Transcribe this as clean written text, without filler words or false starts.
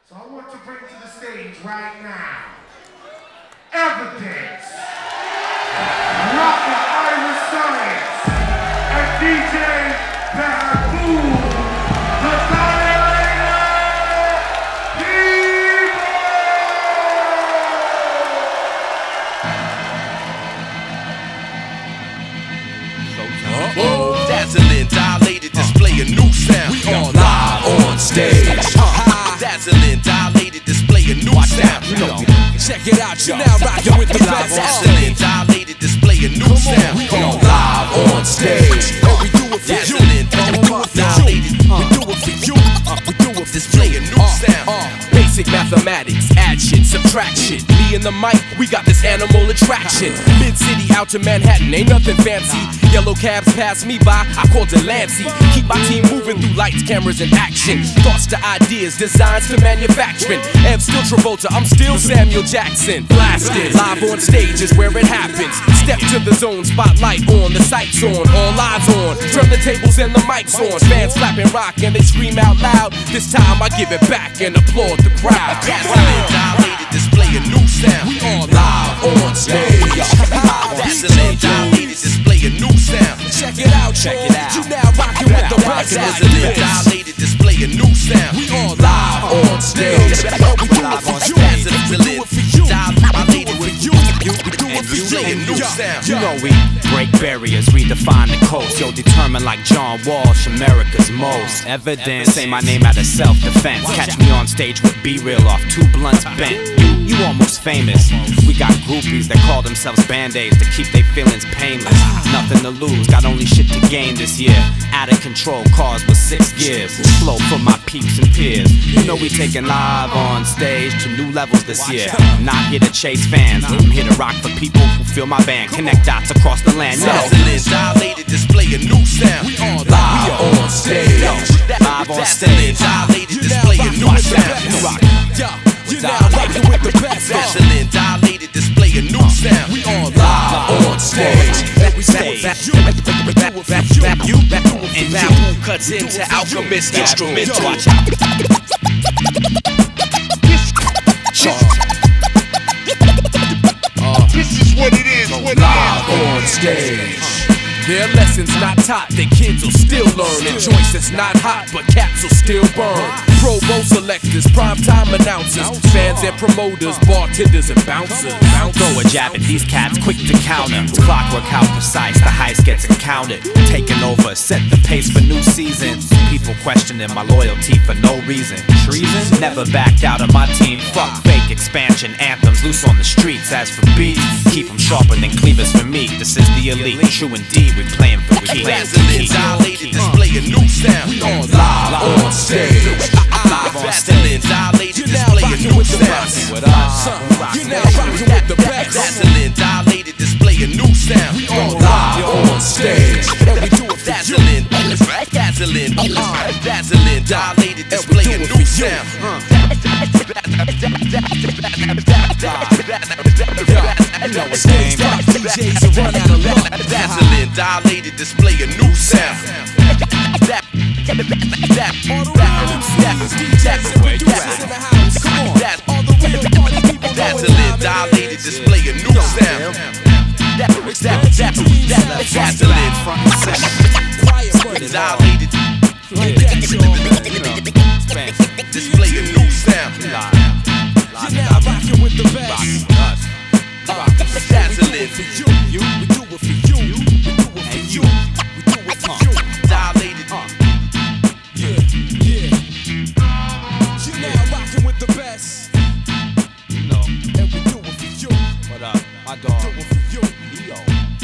So I want to bring to the stage right now, Evidence, Rocker Irish Science, and DJ Baboon, the Violator People! Dazzling, dilated, display a new sound. We are live on stage. Dazzling, dilated, display a new sound. Check it out, you now rockin' with the best. Dazzling, dilated, display a new sound. We are live on stage. And we do it for you. Dazzling, dilated, We do it for you. We do it for display a new sound. Basic mathematics, addition, subtraction. Me and the mic, we got this animal attraction. Mid-city out to Manhattan, ain't nothing fancy. Yellow cabs pass me by, I called it Lancey. Keep my team moving through lights, cameras, and action. Thoughts to ideas, designs to manufacturing. Ev still Travolta, I'm still Samuel Jackson. Blasted, live on stage is where it happens. Step to the zone, spotlight on, the sights on, all eyes on. Turn the tables and the mics on. Fans clapping rock and they scream out loud. This time I give it back and applaud the crowd. Dazzling, dilated, display a new sound. We are live on stage. Dazzling, dilated, display a new sound. Check it out, check it out. You now rockin' with the best. Dazzling, dilated, display a new sound. We are live on stage. We do it for you. We do it for you. We do it for you. We do it for display a new you. sound. You know we break barriers, redefine the coast. Yo, determined like John Walsh, America's most. Evidence, say my name out of self-defense. Catch me on stage with B-Real off 2 blunts bent. You almost famous. We got groupies that call themselves band-aids to keep their feelings painless. Nothing to lose, got only shit to gain this year. Out of control cars with 6 gears. Flow for my peeps and peers. You know we taking live on stage to new levels this year. I'm not here to chase fans, I'm here to rock for people who feel my band. Connect dots across the land. Dazzling, dilated, display a new sound. We are live on stage. Live on Dazzling, stage. dilated, display a new sound. You now rockin' with the best. Dazzling, dilated, display a new sound. We are live on stage. And you cuts into Alchemist instrumental. Watch out. This is what it is, what it Live on stage. Their lessons not taught, their kids will still learn. And joints that's not hot, but caps will still burn. Pro Bowl selectors, primetime announcers, fans and promoters, bartenders and bouncers. Throw a jab at these cats, quick to counter. Clockwork how precise, the heist gets encountered. Taking over, set the pace for new seasons. People questioning my loyalty for no reason. Treason? Never backed out of my team. Fuck fake expansion anthems, loose on the streets. As for beats, keep them sharper than cleavers for me. This is the elite, true indeed, we playing for keys. Dazzling, dilated, display a new sound. We are live on stage. Dazzling, dilated, display a new sound. You now rockin' with the best. Dazzling, dilated, display a new sound. We are live on stage. And we do it for you. Dazzling, dazzling, dilated, display a new sound. You know it's game. DJs will run out of luck. Dazzling, dilated, display a new sound. All the real MCs, DJs and producers in the house. Come on. All the real party people know it's Dazzling, time. dilated, display a new sound. Dazzling, Quiet money. dilated, Like that, y'all. display a new sound. You're now rockin' with the best. Dazzling, For you, we do it for you. We do it for you. We do it for you. dilated. Yeah, yeah. You're now rockin' with the best. You know, And we do it for you. what up, my dog, Do it for you. Leo.